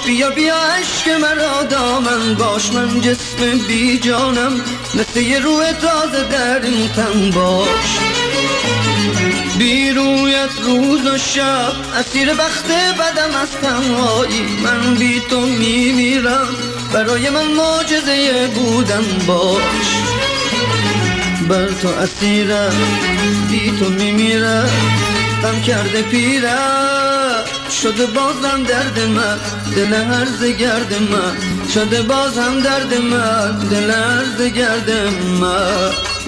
بیا بیا عشق مرا دامن باش، من جسم بی جانم مثل یه روح تازه در این تن باش. بی رویت روز و شب اسیر بخت بدم از تنهایی، من بی تو میمیرم برای من معجزه بودن باش. بر تو اسیرم بی تو میمیرم، غم کرده پیرم شده بازم درد من، دل هرز گرد من شده بازم درد من، دل هرز گرد من.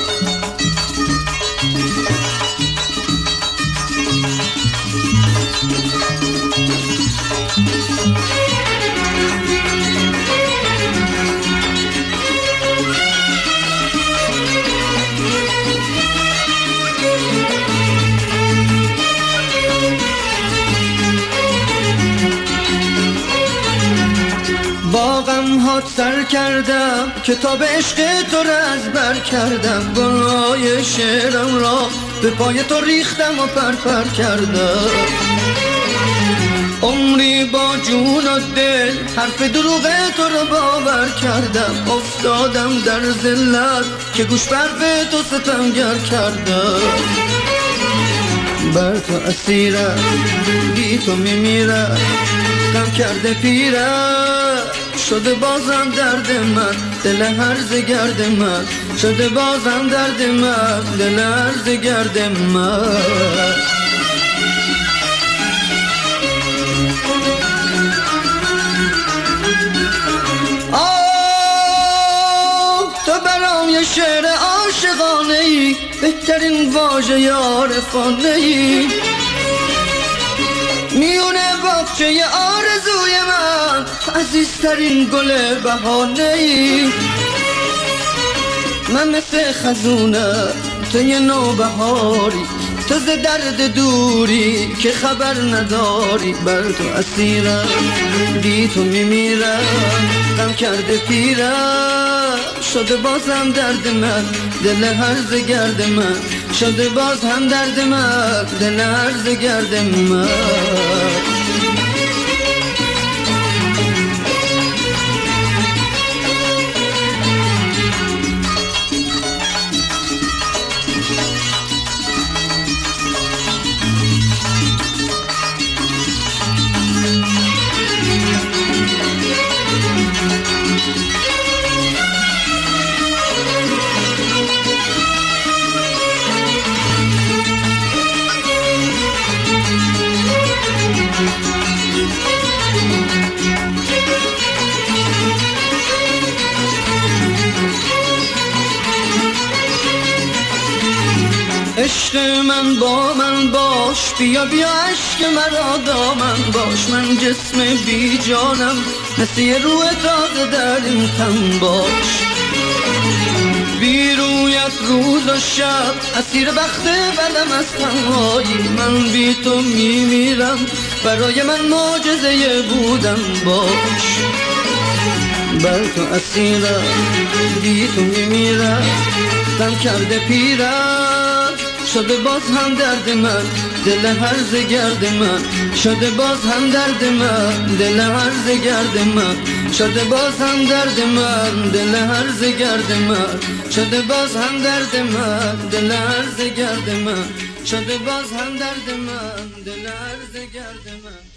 با غم هات سر کردم کتاب عشق تو را از بر کردم، گلهای شعرم را به پای تو ریختم و پرپر کردم. عمری با جون و دل حرف دروغ تو رو باور کردم، افتادم در ذلت که گوش به حرف تو ستمگر کردم. بر تو اسیرم بی تو میمیرم، غم کرده پیرم شده بازم درد من، دل هرز گرد من شده بازم درد من، دل هرز گرد من. تو برام یه شعر عاشقانه ای، بهترین واژه عارفانه ای، میونه باغچه آرزوی من، عزیزترین گل بهانه ای. من مثل خزونه تو یه نوبهاری، تو ز درد دوری که خبر نداری. بر تو اسیرم بی تو میمیرم، غم کرده پیرم شده بازم درد من، دل هرز گرد من شده باز هم درد من، دل هرز گرد من. عشق من با من باش، بیا بیا عشق مرا دامن باش، من جسم بی جانم مثل یه روح تازه در این تن باش. بی رویت روز و شب اسیر بخت بدم از تنهایی، من بی تو میمیرم برای من معجزه بودن باش. بر تو اسیرم بی تو میمیرم، غم کرده پیرم شده باز هم درد من، دل هرز گرد من شده باز هم درد من، دل هرز گرد من شده باز هم درد من، دل هرز گرد من شده باز هم درد من، دل هرز گرد من شده باز هم درد من، دل هرز گرد من.